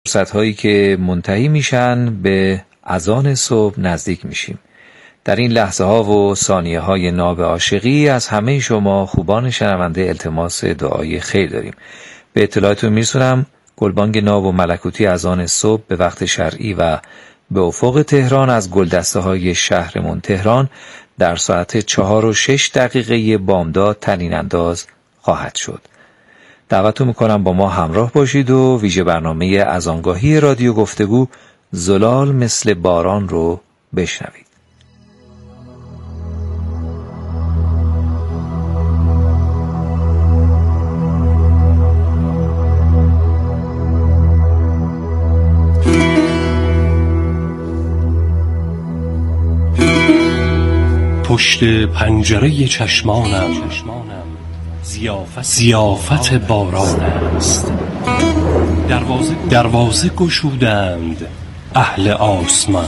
فرصت‌هایی که منتهی میشن به اذان صبح نزدیک میشیم. در این لحظه ها و ثانیه های ناب عاشقی از همه شما خوبان شنونده التماس دعای خیر داریم. به اطلاعتون میرسونم گلبانگ ناب و ملکوتی اذان صبح به وقت شرعی و به افق تهران از گلدسته های شهرمون تهران در ساعت 4:06 بامداد طنین انداز خواهد شد. دعوتتون میکنم با ما همراه باشید و ویژه برنامه اذانگاهی رادیو گفتگو زلال مثل باران رو بشنوید. پشت پنجره چشمانم ضیافت باران است. دروازه گشودند اهل آسمان.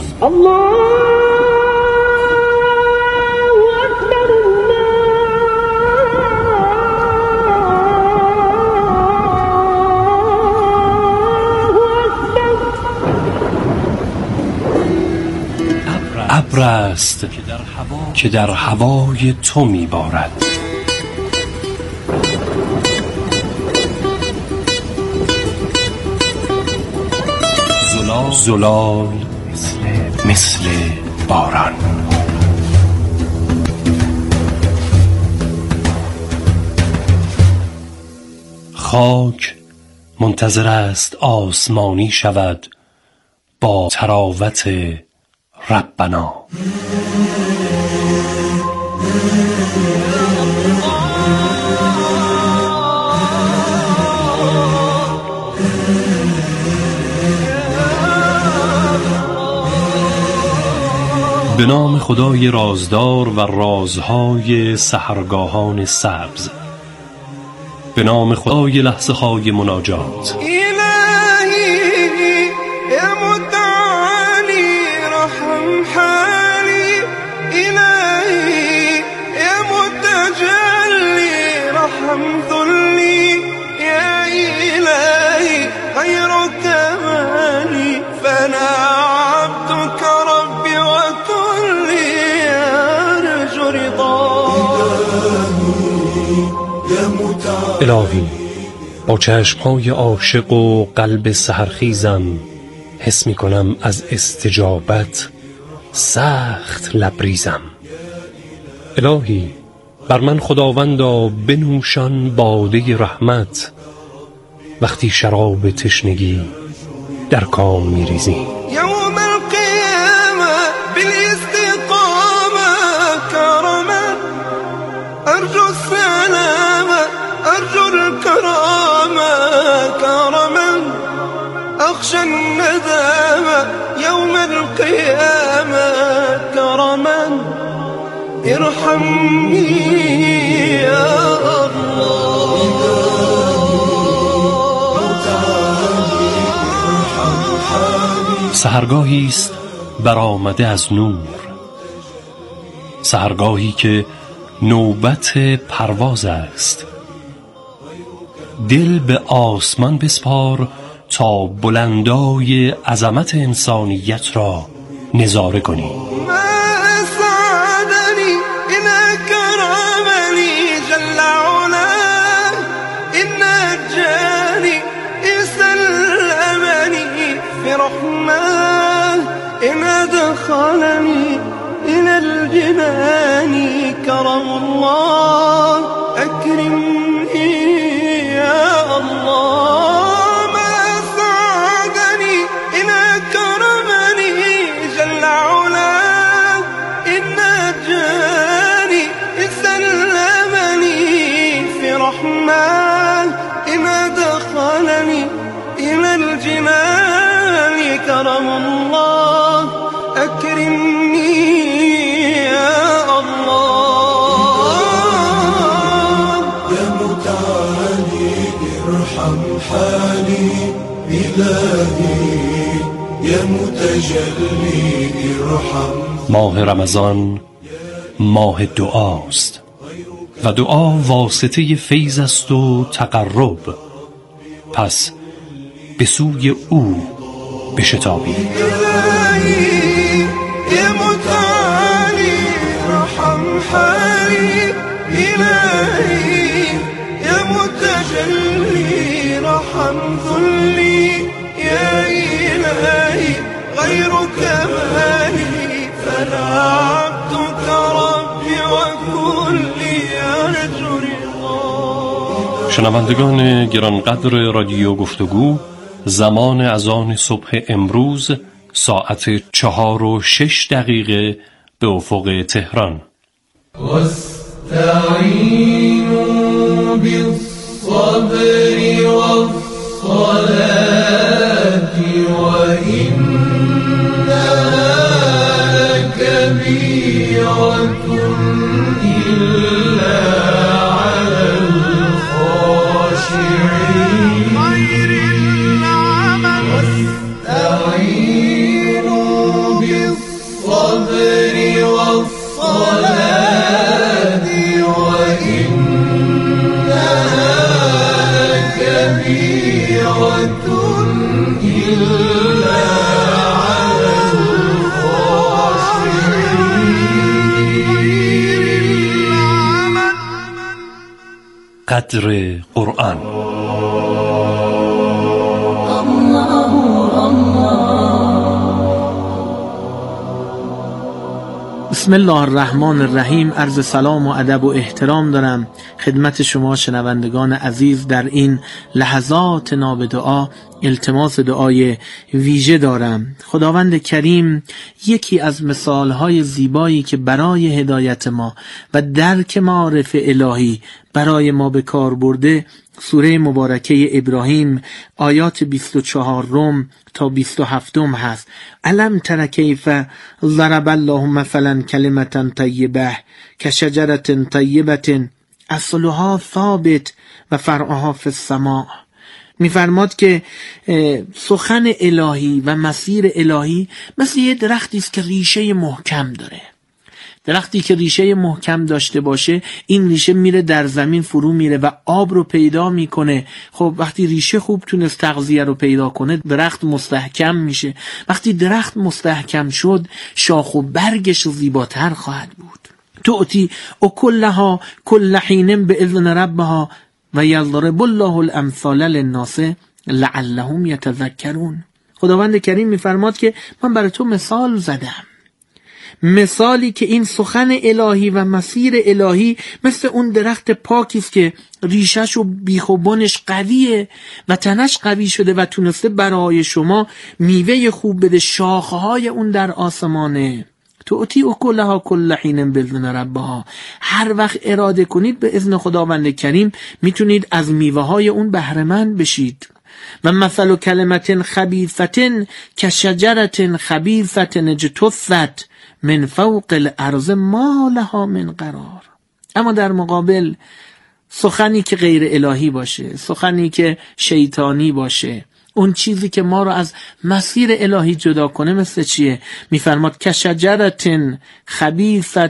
ابر است که در هوای تو میبارد. زلال مثل باران. خاک منتظر است آسمانی شود با تراوت ربنا. به نام خدای رازدار و رازهای سحرگاهان سبز، به نام خدای لحظه های مناجات. الهی با چشمهای عاشق و قلب سحرخیزم حس می کنم از استجابت سخت لبریزم. الهی بر من خداوندا بنوشان باده رحمت وقتی شراب تشنگی در کام می ریزی. یوم القیامه بالاستقامه کرما ارجو السلامه ارجو الكرامه کرما اخشى الندامه یوم القیامه کرما ارحمني يا سحرگاهی است برآمده از نور، سحرگاهی که نوبت پرواز است. دل به آسمان بسپار تا بلندای عظمت انسانیت را نظاره کنی. إن أدخلني إلى الجنان كرم الله أكرمني يا الله ما أسعدني إن أكرمني جل علاه إن أجاني إن سلمني في رحمن إن أدخلني إلى الجنان كرم الله أكرمني يا الله يا متعالي ارحم حالي إلهي يا متجلي ارحم. ماه رمضان ماه دعاست و دعا واسطه فیض است و تقرب. پس به سوی او بشتابید. إلهي يا متعالي ارحم حالي، إلهي يا متجلي ارحم ذلي، يا إلهي غيرك مالي فلا عبدك ربي وكلي أرجو رضا. شنوندگان گرانقدر رادیو گفتگو، زمان اذان صبح امروز ساعت 4:06 به افق تهران. واستعینوا بالصبر والصلاة وإنها لكبيرة إلا على الخاشعين. واستعينوا بالصبر والصلاة وإنها لكبيرة إلا على الخاشعين. قدر قرآن. بسم الله الرحمن الرحیم. عرض سلام و ادب و احترام دارم خدمت شما شنوندگان عزیز. در این لحظات نابدعا التماس دعای ویژه دارم. خداوند کریم یکی از مثالهای زیبایی که برای هدایت ما و درک معارف الهی برای ما به کار برده، سوره مبارکه ابراهیم آیات 24 تا 27 هست. الم تر کیف ضرب الله مثلا کلمة طیبه کشجرة طیبة اصلها ثابت و فرعها فی السماء. می‌فرماد که سخن الهی و مسیر الهی مثل یه درختی است که ریشه محکم داره. درختی که ریشه محکم داشته باشه، این ریشه میره در زمین فرو میره و آب رو پیدا میکنه. خب وقتی ریشه خوب تونست تغذیه رو پیدا کنه، درخت مستحکم میشه. وقتی درخت مستحکم شد، شاخ و برگش زیباتر خواهد بود. تؤتی اکلها کل حین باذن ربها و یضرب الله الامثال للناس لعلهم یتذکرون. خداوند کریم میفرماد که من برای تو مثال زدم، مثالی که این سخن الهی و مسیر الهی مثل اون درخت پاکی است که ریشش و بیخ و بنش قویه و تنش قوی شده و تونسته برای شما میوه خوب بده. شاخه‌های اون در آسمانه. تؤتی اکلها کل حین باذن ربها. هر وقت اراده کنید به اذن خداوند کریم میتونید از میوه‌های اون بهره مند بشید. و مثل کلمة خبیثة کشجرة خبیثة اجتثت من فوق الارض ما لها من قرار. اما در مقابل سخنی که غیر الهی باشه، سخنی که شیطانی باشه، اون چیزی که ما رو از مسیر الهی جدا کنه، مثل چیه؟ میفرماد کشجرة خبیثة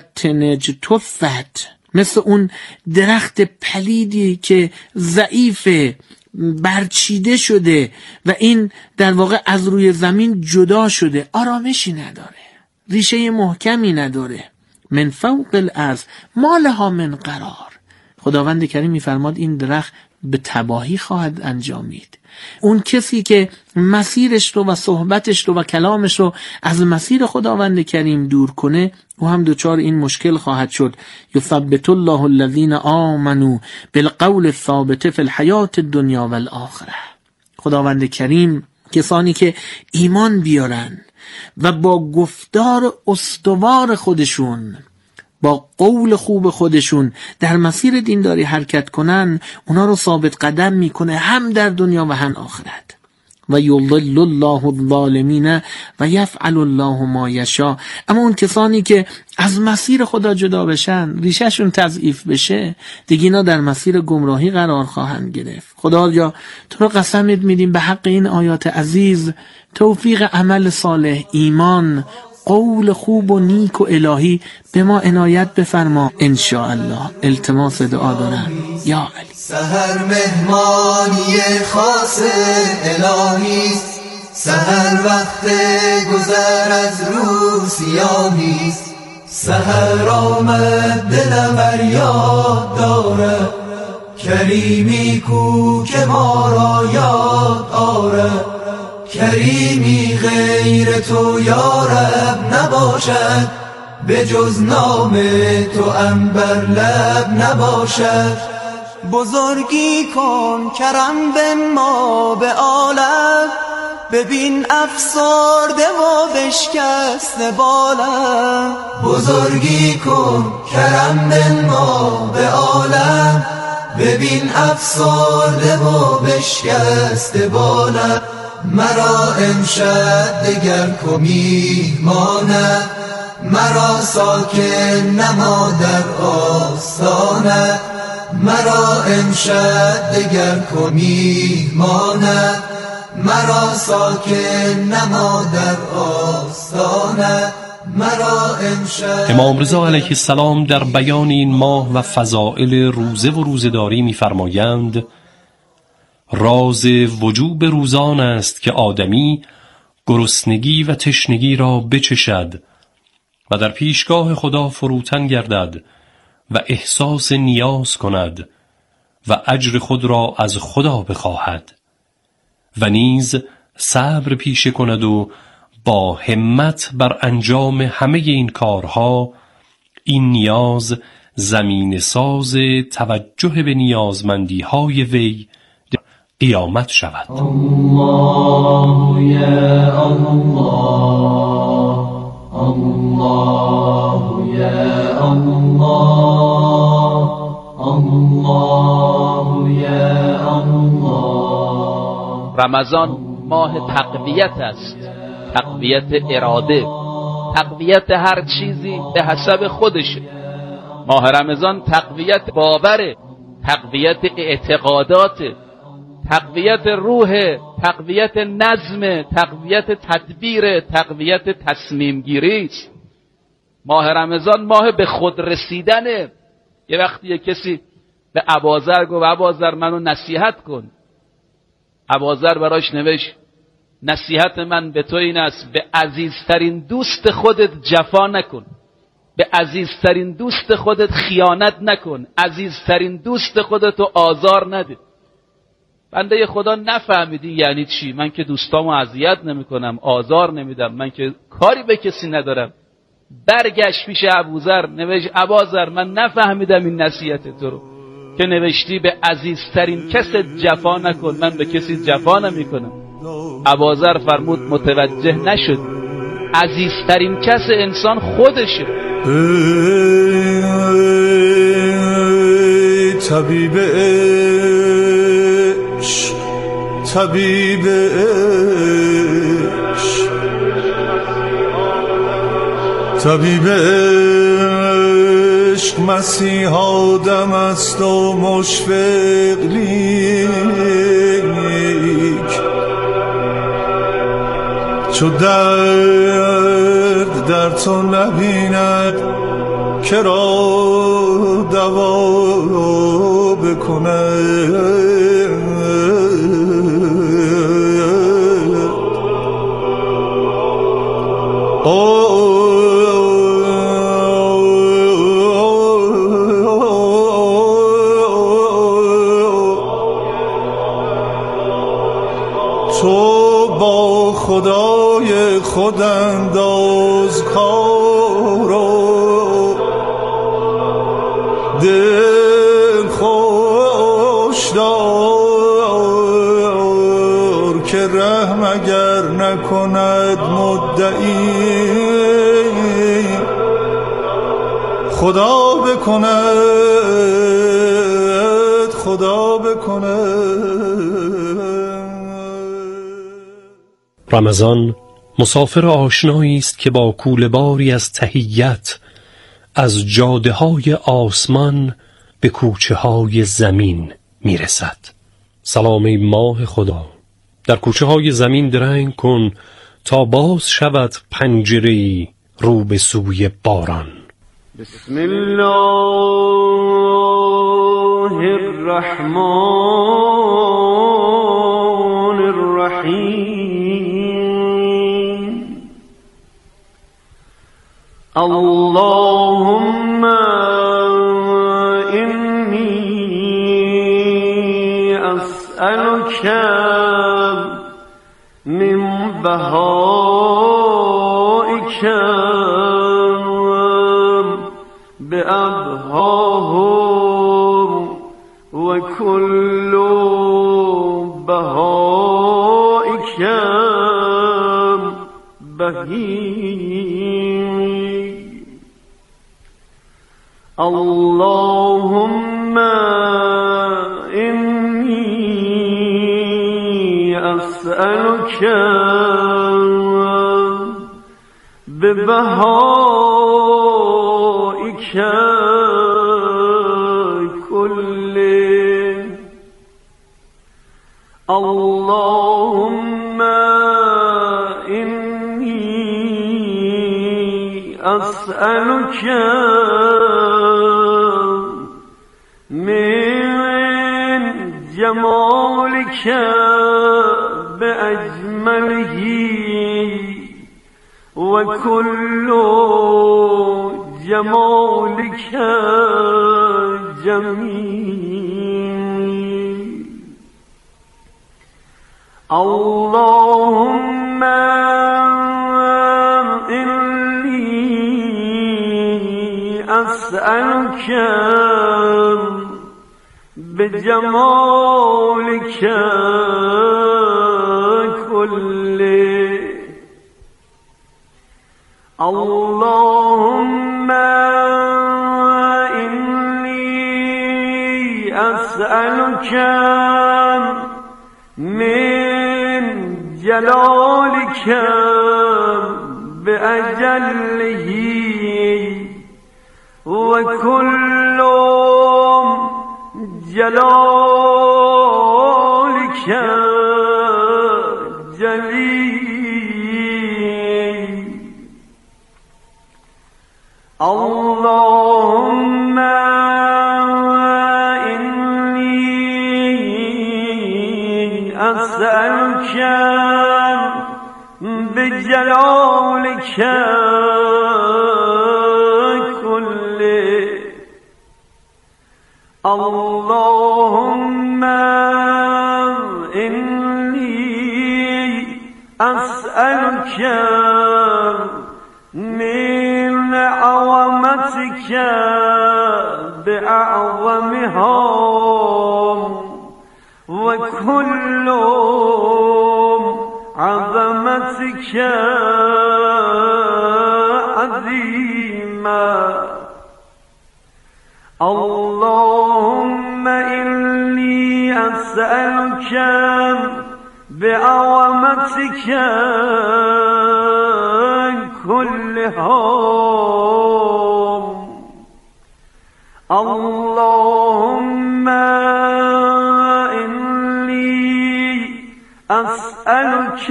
اجتثت، مثل اون درخت پلیدی که ضعیفه، برچیده شده و این در واقع از روی زمین جدا شده، آرامشی نداره، ریشه محکمی نداره. من فوق الارض ما لها من قرار. خداوند کریم میفرماد این درخت به تباهی خواهد انجامید. اون کسی که مسیرش رو و صحبتش رو و کلامش رو از مسیر خداوند کریم دور کنه، او هم دوچار این مشکل خواهد شد. یثبت الله الذین آمنوا بالقول الثابت فی الحیات الدنیا والآخره. خداوند کریم کسانی که ایمان بیارن و با گفتار استوار خودشون، با قول خوب خودشون در مسیر دینداری حرکت کنن، اونا رو ثابت قدم میکنه هم در دنیا و هم آخرت. و یضل الله الظالمین و یفعل الله ما یشاء. اما اون کسانی که از مسیر خدا جدا بشن، ریشهشون تضعیف بشه، دیگه اینا در مسیر گمراهی قرار خواهند گرفت. خدایا تو رو قسمت میدیم به حق این آیات عزیز توفیق عمل صالح، ایمان، قول خوب و نیک و الهی به ما عنایت بفرما انشاءالله. التماس دعا دارم یا علی. سحر مهمانی خاص الهی، سحر وقت گذر از روسیانی، سحر آمد دلم فریاد داره، کریمی کو که ما را یاد آره، کریمی غیر تو یا رب نباشد، به جز نام تو عنبر لب نباشد. بزرگی کن کرم به ما به عالم، ببین افسرده و بشکسته بالم. بزرگی کن کرم به ما به عالم، ببین افسرده و بشکسته بالم. مرا امشب دگر کو میهمانت، مرا ساکن نما در آستانت. مرا امشب دگر کو میهمانت، مرا ساکن نما در آستانت. مرا امشب. امام رضا علیه السلام در بیان این ماه و فضائل روزه و روزه‌داری می‌فرمایند: راز وجوب روزان است که آدمی گرسنگی و تشنگی را بچشد و در پیشگاه خدا فروتن گردد و احساس نیاز کند و اجر خود را از خدا بخواهد و نیز صبر پیشه کند و با همت بر انجام همه این کارها این نیاز زمین ساز توجه به نیازمندی های وی قیامت شود. الله یا الله، الله یا الله، الله یا الله. رمضان ماه تقویت است، تقویت اراده، تقویت هر چیزی به حسب خودشه. ماه رمضان تقویت باوره، تقویت اعتقادات، تقویت روح، تقویت نظم، تقویت تدبیر، تقویت تصمیم گیری است. ماه رمضان ماه به خود رسیدنه. یه وقتی یه کسی به ابوذر گفت ابوذر منو نصیحت کن، ابوذر براش نوشت نصیحت من به تو این است به عزیزترین دوست خودت جفا نکن، به عزیزترین دوست خودت خیانت نکن، عزیزترین دوست خودتو آزار نده. بنده خدا نفهمیدی یعنی چی؟ من که دوستامو اذیت نمیکنم، آزار نمیدم، من که کاری به کسی ندارم. برگشت پیش ابوذر نوشت ابوذر من نفهمیدم این نصیحت تو رو که نوشتی به عزیزترین کست جفا نکن، من به کسی جفا نمیکنم. ابوذر فرمود متوجه نشد، عزیزترین کس انسان خودشه. طبیب عشق، طبیب عشق، طبیب عشق، مسیح آدم است و مشفق لیک، چو درد در تو نبیند که را دوا بکند. تو با خدای خود انداز کارو، دل خوش دار که رحم اگر نکند مدعی، خدا بکند، خدا بکند. رمضان مسافر آشنایی است که با کوله‌باری از تحیت از جاده‌های آسمان به کوچه‌های زمین میرسد. سلام ای ماه خدا، در کوچه‌های زمین درنگ کن تا باز شود پنجره‌ای رو به سوی باران. بسم الله الرحمن الرحیم. اللهم اینی اسألک من بهائک بأبهاه و کل بهائک بهیم. اللهم اینی اسألک ببهائک كله. اللهم إني أسألك من جمالك بأجمله وكل جمالك جميل. اللهم إني أسألك بجمالك كله. اللهم إني أسألك من جلالك بأجله وكل جلالك جليل. اللهم إني أسألك بجلالك كله. اللهم إني أسألك من عظمتك بأعظمها وكل عظمتك عظيما. اللهم إني أسألك بعظمتك كلها. اللهم إني أسألك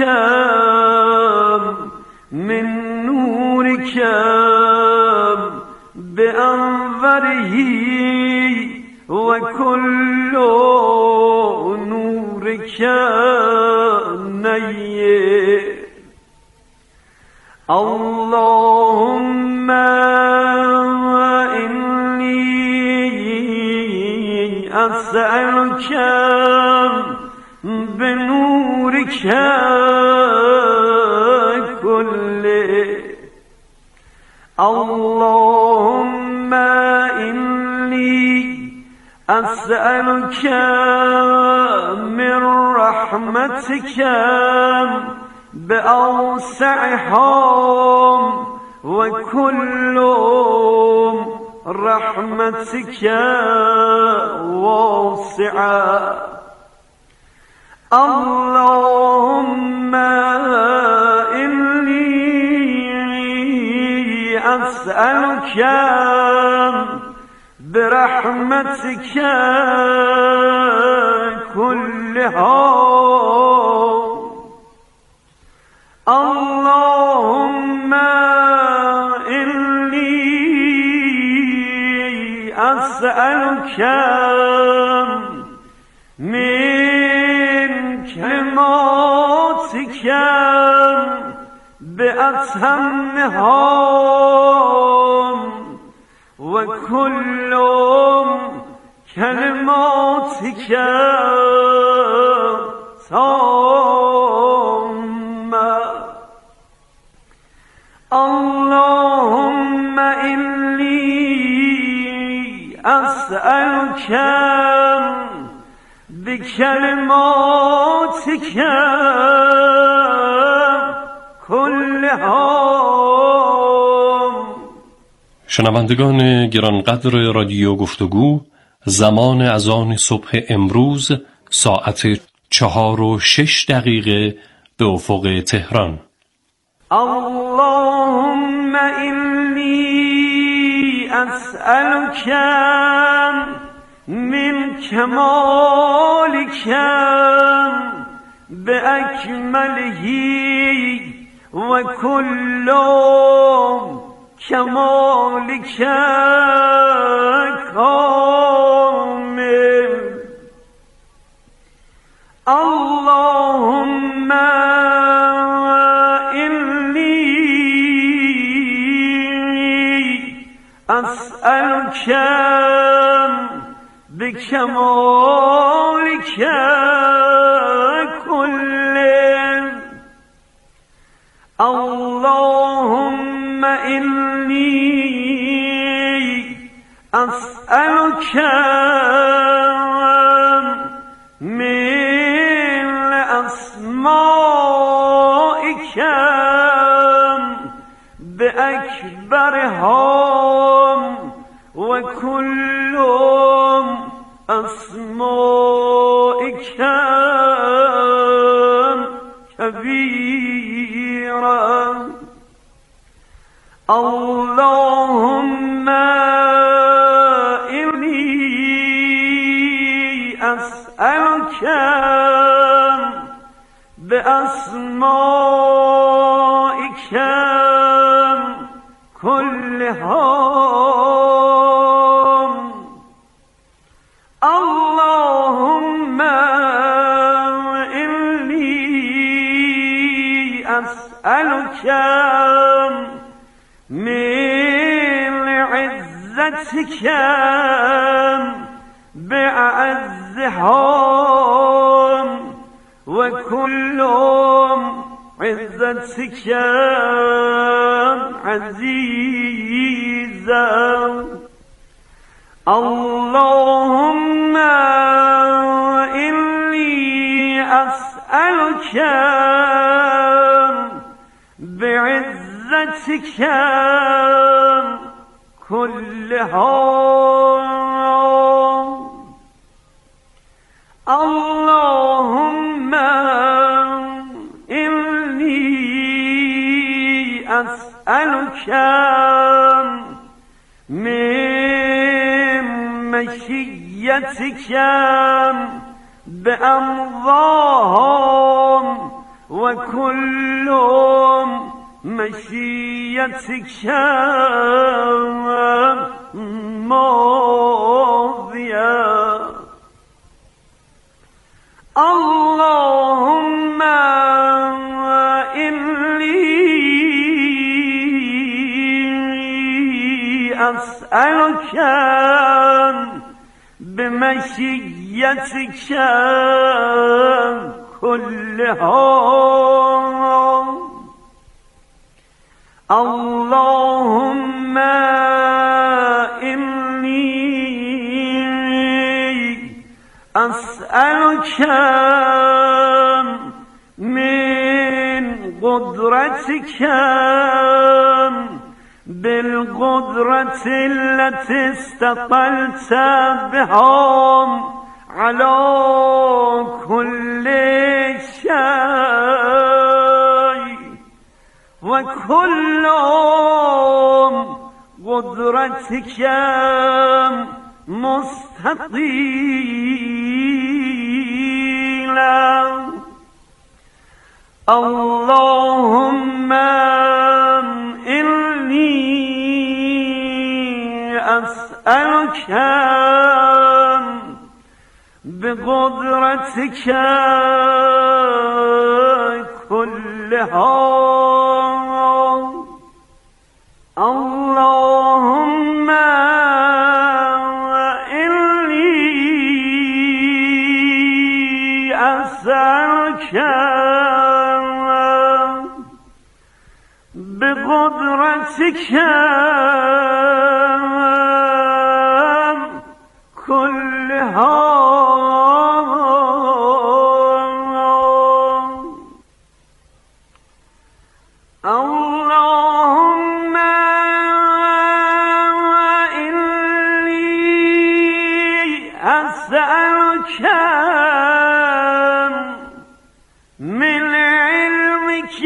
من نورك بأنوره وكل نورك نير. اللهم إني أسألك بنورك كله. اللهم إني أسألك من رحمتك بأوسعها وكل رحمتك واسعة. اللهم إني أسألك برحمتك كلها. اللهم أسألك من كلماتك بأتمها وكل كلماتك تامة اللهم إني أسألك بكلماتك كلها. شنوندگان گرانقدر رادیو گفتگو، زمان اذان صبح امروز ساعت 4:06 به افق تهران. اللهم إني أسألك من كمالك بأكمله وكل كمالك كامل. اللهم إني أسألك بكمالك كله. اللهم إني أسألك من أسمائك بأكبرها وكل أسمائك كبيرا. اللهم إني أسألك بأسمائك كلها. اللهم إني أسألك من عزتك بأعزها وكل عزتك عزيزا. اللهم إني أسألك بعزتك كلها. اللهم إني أسألك من مشيتك بأمضاهم وكل مشيتك ماضية. اللهم إني أسألك بمشيتك كلها. اللهم إني أسألك من قدرتك بالقدرة التي استطلت بها على كل شيء وكل قدرتك مستطيلا. اللهم إني أسألك أسألك بقدرتك كلها اللهم إني أسألك بقدرتك كلها اللهم إني أسألك من علمك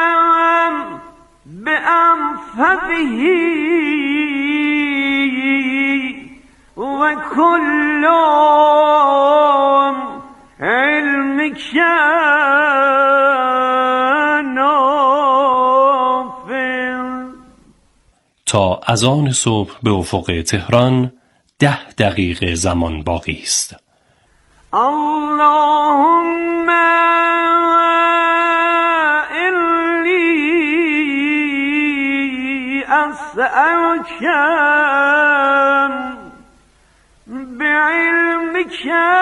بأنفذه وكل علمك تا اذان صبح به افق تهران 10 دقیقه زمان باقی است. اللهم إني أسألك بعلمك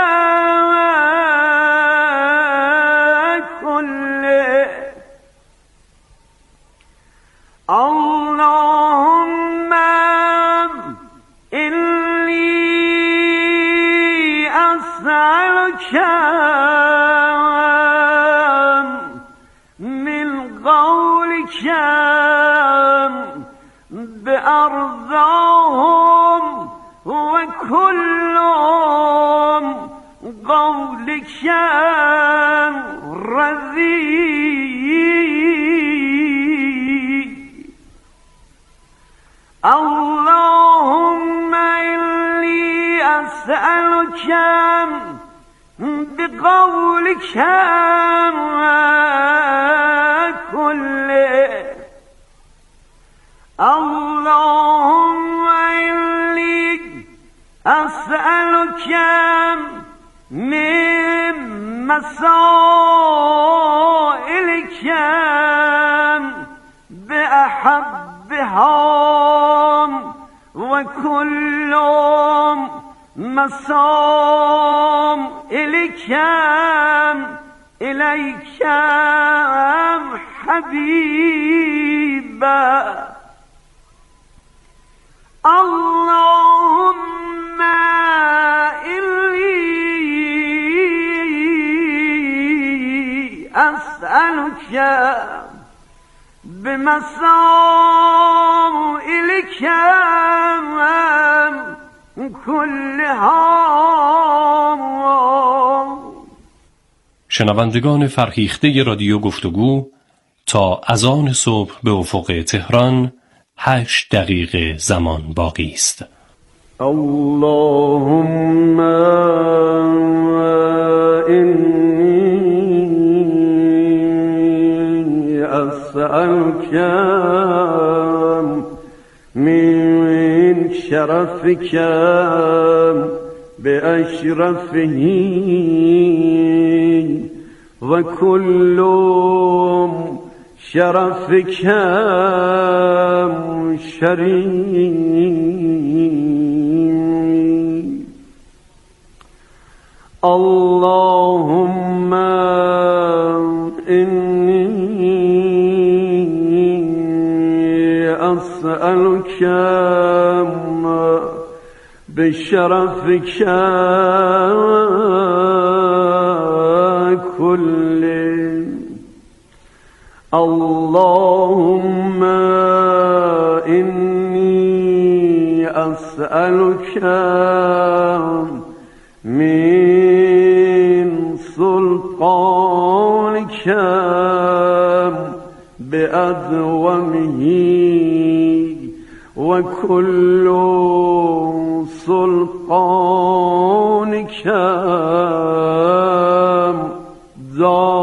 كله اللهم إني أسألك من قولك بأرضاهم وكل قولك رذيذ اللهم إني أسألك بقولك كله اللهم إني أسألك من مسائلك بأحبها وكل مسائلك إليك حبيبا اللهم إني أسألك بمسائلك كلها. شنوندگان فرهیخته رادیو گفتگو، تا اذان صبح به افق تهران 8 دقیقه زمان باقی است. اللهم إني أسألك من شرفك بأشرفه وكل شرفك شريف اللهم إني أسألك بشرفك كله اللهم إني أسألك من سلطانك بأدومه وكل سلطانك